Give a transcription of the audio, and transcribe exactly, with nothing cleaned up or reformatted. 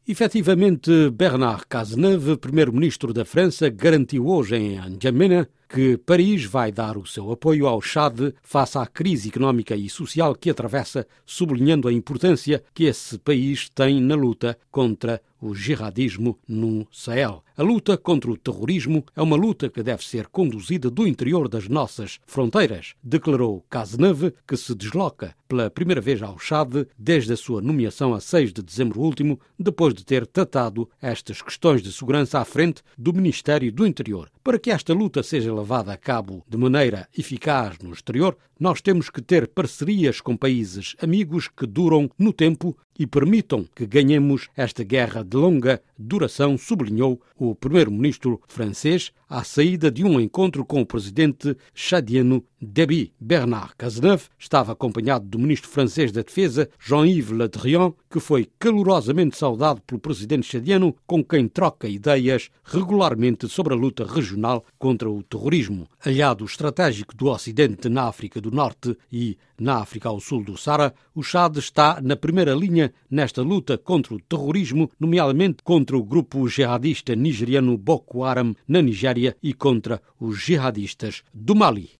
Efetivamente, Bernard Cazeneuve, primeiro-ministro da França, garantiu hoje em N'Djamena que Paris vai dar o seu apoio ao Chad face à crise económica e social que atravessa, sublinhando a importância que esse país tem na luta contra o jihadismo no Sahel. A luta contra o terrorismo é uma luta que deve ser conduzida do interior das nossas fronteiras, declarou Cazeneuve, que se desloca pela primeira vez ao Chad desde a sua nomeação a seis de dezembro último, depois de ter tratado estas questões de segurança à frente do Ministério do Interior. Para que esta luta seja levada a cabo de maneira eficaz no exterior, nós temos que ter parcerias com países amigos que duram no tempo e permitam que ganhemos esta guerra de longa duração, sublinhou o primeiro-ministro francês à saída de um encontro com o presidente chadiano Déby. Bernard Cazeneuve estava acompanhado do ministro francês da Defesa, Jean-Yves Le Drian, que foi calorosamente saudado pelo presidente chadiano, com quem troca ideias regularmente sobre a luta regional contra o terrorismo. Aliado estratégico do Ocidente na África do Norte e na África ao sul do Saara, o Chad está na primeira linha nesta luta contra o terrorismo, nomeadamente contra o grupo jihadista nigeriano Boko Haram na Nigéria e contra os jihadistas do Mali.